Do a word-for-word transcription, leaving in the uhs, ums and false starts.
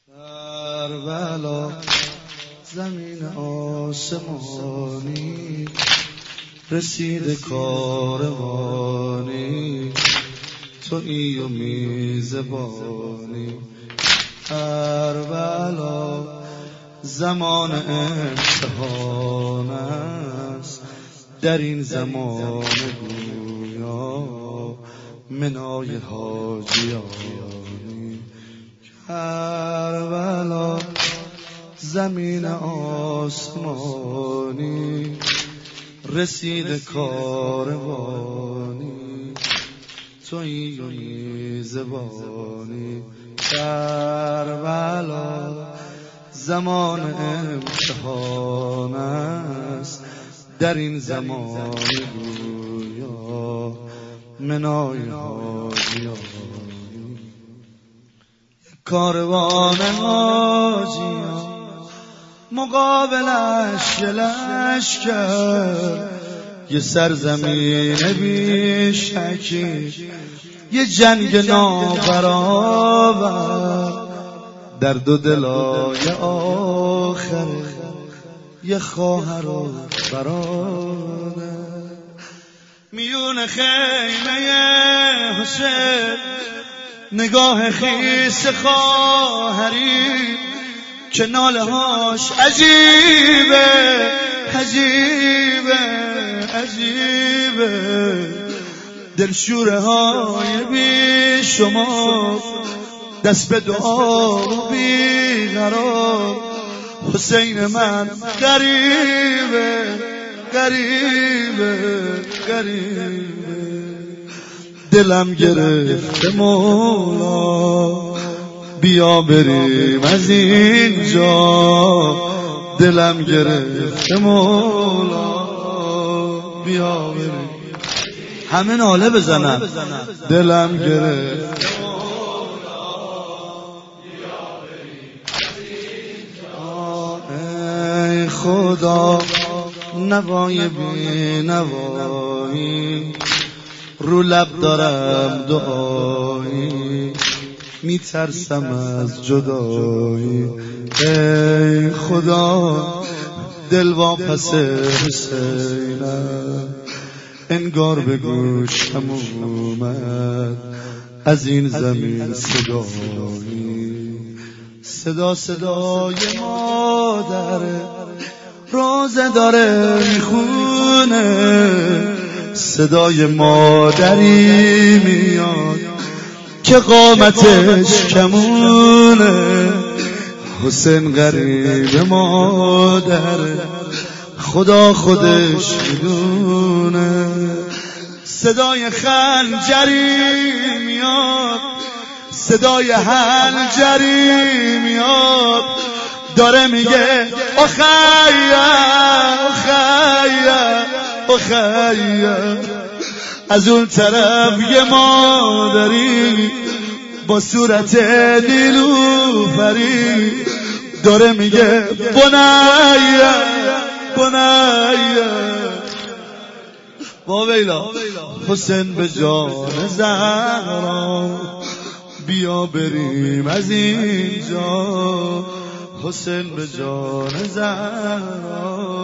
کربلا زمین آسمانی رسید کاروانی، تو ای و میزبانی. کربلا زمان امتحان است، در این زمان گویا منای حاجیانی. کربلا زمین آسمانی رسید کاروانی، تویی و میزبانی. کربلا زمان امتحان است، در این زمان گویا منای حاجیانی. کاروان حاجیان مقابلش یه لشکر، یه سرزمین بیشکی، یه جنگ نابرابر، در دو دلای آخر یه خواهر و برادر. میون خیمه حسین نگاه خیس خواهری که ناله هاش عجیبه عجیبه عجیبه، دلشوره های بی شما دست به دعا و بی قرار. حسین من غریبه غریبه غریبه، دلم گرفته مولا بیا بریم از اینجا. دلم گرفته مولا بیا بریم، همه ناله بزنن. دلم گرفته مولا بیا بریم از اینجا. ای خدا نوای بی نوایی، رو لب دارم دعایی، میترسم از جدایی. ای خدا دل واپس حسینم، انگار به گوشم اومد از این زمین صدایی. صدا صدای مادره روزه داره میخونه، صدای مادری میاد که قامتش کمونه. حسین غریب مادر خدا خودش میدونه. صدای خنجری میاد، صدای حنجری میاد، داره میگه اخیا اخیا اخیا. از اون طرف یه مادری با صورت نیلوفری داره میگه بنیا بنیا. با ویلا حسین به جان زهرا بیا بریم از اینجا. حسین به جان زهرا